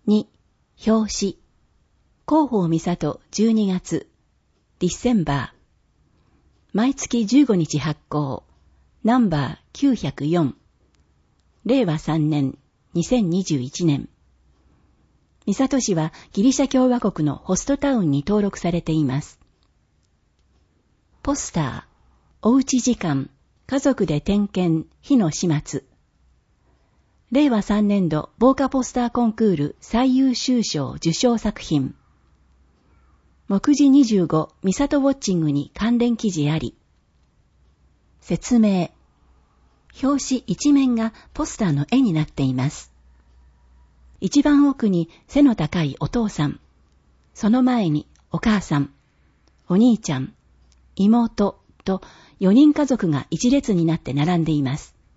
2、表紙。広報美里12月。ディセンバー。毎月15日発行。ナンバー904。令和3年、2021年。美里市はギリシャ共和国のホストタウンに登録されています。ポスター。おうち時間。家族で点検。火の始末。令和3年度防火ポスターコンクール最優秀賞受賞作品。目次25美里ウォッチングに関連記事あり。説明。表紙一面がポスターの絵になっています。一番奥に背の高いお父さん。その前にお母さん、お兄ちゃん、妹と4人家族が一列になって並んでいます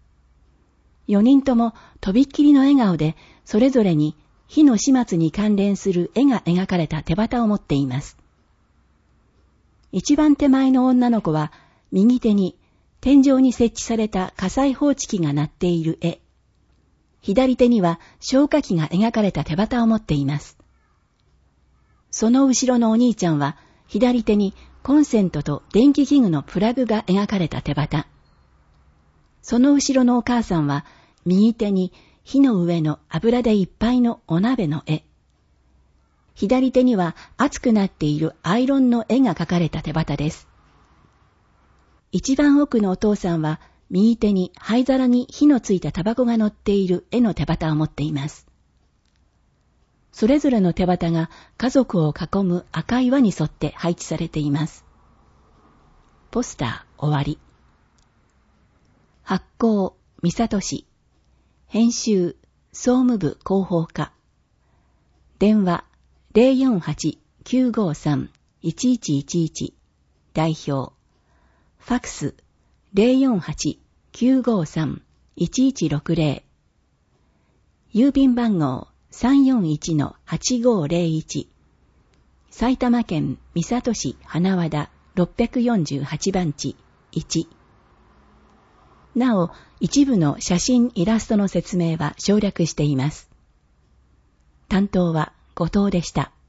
。4人ともとびっきりの笑顔で、それぞれに火の始末に関連する絵が描かれた手旗を持っています。一番手前の女の子は、右手に天井に設置された火災報知器が鳴っている絵。左手には消火器が描かれた手旗を持っています。その後ろのお兄ちゃんは、左手にコンセントと電気器具のプラグが描かれた手旗。その後ろのお母さんは、右手に火の上の油でいっぱいのお鍋の絵。左手には熱くなっているアイロンの絵が描かれた手旗です。一番奥のお父さんは、右手に灰皿に火のついたタバコが乗っている絵の手旗を持っています。それぞれの手旗が家族を囲む赤い輪に沿って配置されています。ポスター終わり。発行、美里市。編集、総務部広報課。電話、048-953-1111。代表。ファクス、048-953-1160。郵便番号、341-8501。埼玉県美里市花和田648番地1。なお、一部の写真イラストの説明は省略しています。担当は後藤でした。